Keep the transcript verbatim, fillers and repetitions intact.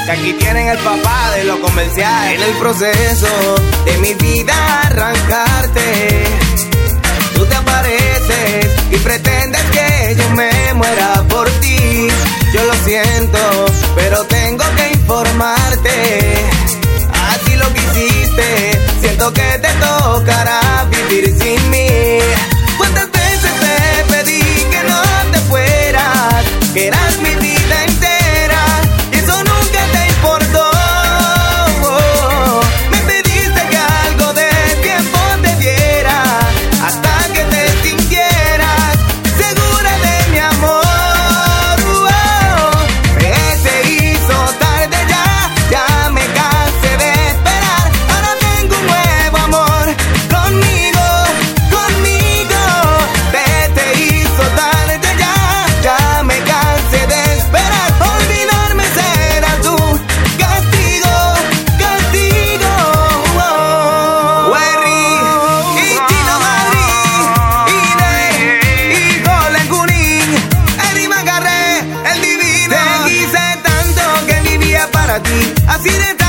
que aquí tienen el papá de lo comercial. En el proceso de mi vida arrancarte, tú te apareces y pretendes que yo me muera por ti. Yo lo siento, pero tengo que informarte. Así lo quisiste, siento que te tocará vivir sin mí. ¿Cuántas veces te pedí que no te fueras? Que eras mi vida entera y eso nunca te importó. Me pediste que algo de tiempo te diera hasta que te sintieras segura de mi amor. Se hizo tarde ya, ya me cansé de esperar. Ahora tengo un nuevo amor conmigo, conmigo. Te, te hizo tarde ya, ya me cansé de esperar. Olvidarme será tu castigo, castigo. Werry y Chino Madrid y de y Golden Kunin, Eddie Macarré, el divino. Te quise tanto que vivía para ti, así de